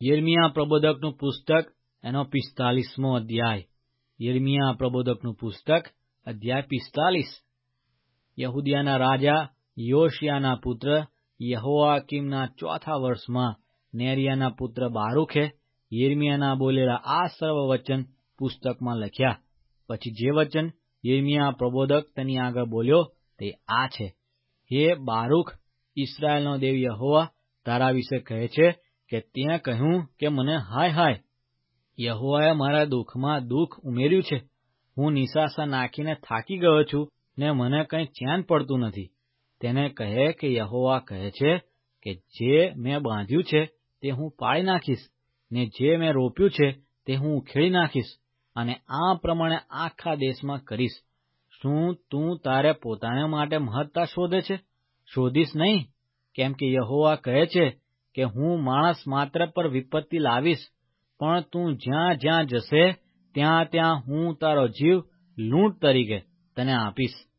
યિર્મયાહ પ્રબોધકનું પુસ્તક એનો 45મો અધ્યાય. યિર્મયાહ પ્રબોધકનું પુસ્તક અધ્યાય 45. યહૂદિયાના રાજા યોશિયાના પુત્ર યહોયાકીમના 4થા વર્ષમાં નેરિયાના પુત્ર બારૂખે યિર્મયાહના બોલેલા આ સર્વ વચન પુસ્તકમાં લખ્યા. પછી જે વચન યિર્મયાહ પ્રબોધક તેની આગળ બોલ્યો તે આ છે: હે બારૂખ, ઇસ્રાયેલનો દેવ યહોવા તારા વિશે કહે છે કે તેં કહ્યું કે મને હાય હાય, યહોવાએ મારા દુઃખમાં દુઃખ ઉમેર્યું છે. હું નિસાસા નાખીને થાકી ગયો છું ને મને કંઈ ચેન પડતું નથી. તેને કહે કે યહોવા કહે છે કે જે મેં બાંધ્યું છે તે હું પાડી નાખીશ, ને જે મેં રોપ્યું છે તે હું ઉખેડી નાખીશ, અને આ પ્રમાણે આખા દેશમાં કરીશ. શું તું તારે પોતાને માટે મહત્તા શોધે છે? શોધીશ નહીં, કેમ કે યહોવા કહે છે કે હું માણસ માત્ર પર વિપત્તિ લાવીશ, પણ તું જ્યાં જ્યાં જશે ત્યાં ત્યાં હું તારો જીવ લૂંટ તરીકે તને આપીશ.